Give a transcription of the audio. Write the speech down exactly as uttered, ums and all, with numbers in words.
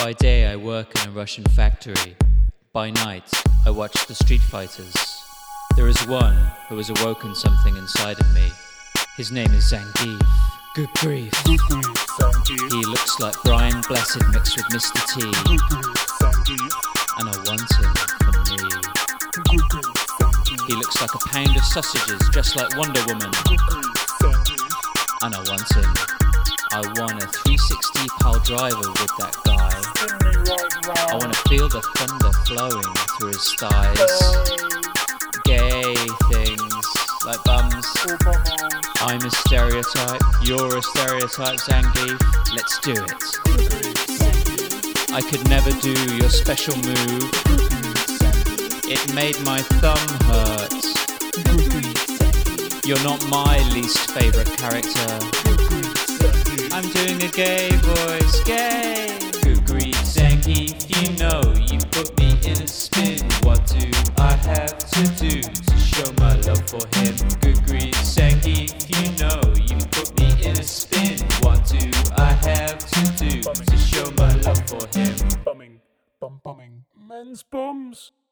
By day I work in a Russian factory. By night I watch the street fighters. There is one who has awoken something inside of me. His name is Zangief. Good grief. Good grief, Zangief. He looks like Brian Blessed mixed with Mister T. Good grief, Zangief. And I want him for me. Good grief, Zangief. He looks like a pound of sausages just like Wonder Woman. Good grief, Zangief. And I want him. I want a three sixty pile driver with that guy. Spin me right round. I want to feel the thunder flowing through his thighs. Gay things like bums. Oh, bummer. I'm a stereotype, you're a stereotype, Zangief. Let's do it. Good grief, Zangief. I could never do your special move. Good grief, Zangief. It made my thumb hurt. Good grief, Zangief. You're not my least favourite character. Good grief, Zangief. I'm doing a gay voice, gay. Good grief, Zangief, you know you put me in a spin. What do I have to do to show my love for him? Good grief, Zangief, you know you put me in a spin. What do I have to do to show my love for him? Bumming, bum bumming. Men's bums.